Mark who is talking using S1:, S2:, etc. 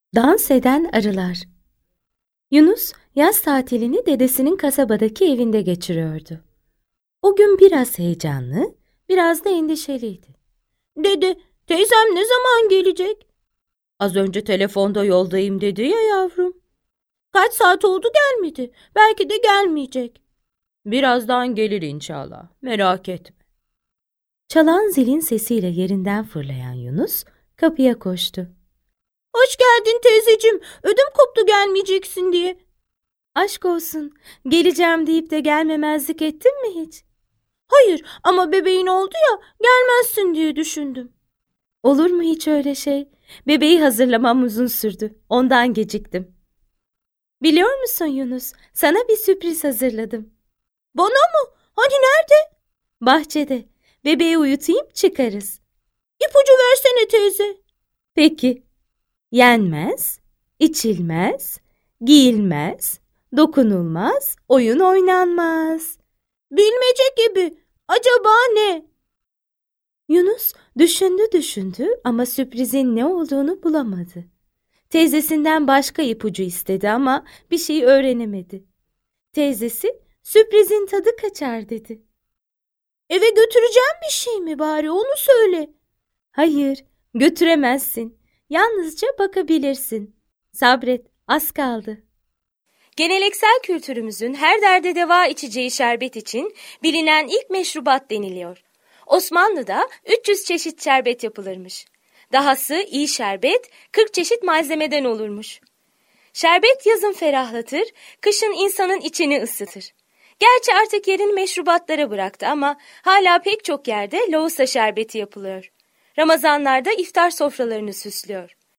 S1: Dans eden arılar. Yunus yaz tatilini dedesinin kasabadaki evinde geçiriyordu. O gün biraz heyecanlı, biraz da endişeliydi.
S2: Dede, teyzem ne zaman gelecek?
S1: Az önce telefonda yoldayım dedi ya yavrum.
S2: Kaç saat oldu gelmedi. Belki de gelmeyecek.
S1: Birazdan gelir inşallah, merak etme. Çalan zilin sesiyle yerinden fırlayan Yunus kapıya koştu.
S2: Hoş geldin teyzeciğim. Ödüm koptu gelmeyeceksin diye.
S1: Aşk olsun, geleceğim deyip de gelmemezlik ettin mi hiç?
S2: Hayır ama bebeğin oldu ya gelmezsin diye düşündüm.
S1: Olur mu hiç öyle şey? Bebeği hazırlamam uzun sürdü. Ondan geciktim. Biliyor musun Yunus? Sana bir sürpriz hazırladım.
S2: Bana mı? Hani nerede?
S1: Bahçede. Bebeği uyutayım çıkarız.
S2: İpucu versene teyze.
S1: Peki. Yenmez, içilmez, giyilmez, dokunulmaz, oyun oynanmaz.
S2: Bilmece gibi. Acaba ne?
S1: Yunus düşündü ama sürprizin ne olduğunu bulamadı. Teyzesinden başka ipucu istedi ama bir şey öğrenemedi. Teyzesi sürprizin tadı kaçar dedi.
S2: Eve götüreceğim bir şey mi bari onu söyle.
S1: Hayır, götüremezsin. Yalnızca bakabilirsin. Sabret, az kaldı. Geleneksel kültürümüzün her derde deva içeceği şerbet için bilinen ilk meşrubat deniliyor. Osmanlı'da 300 çeşit şerbet yapılırmış. Dahası iyi şerbet 40 çeşit malzemeden olurmuş. Şerbet yazın ferahlatır, kışın insanın içini ısıtır. Gerçi artık yerini meşrubatlara bıraktı ama hala pek çok yerde lohusa şerbeti yapılıyor. Ramazanlarda iftar sofralarını süslüyor.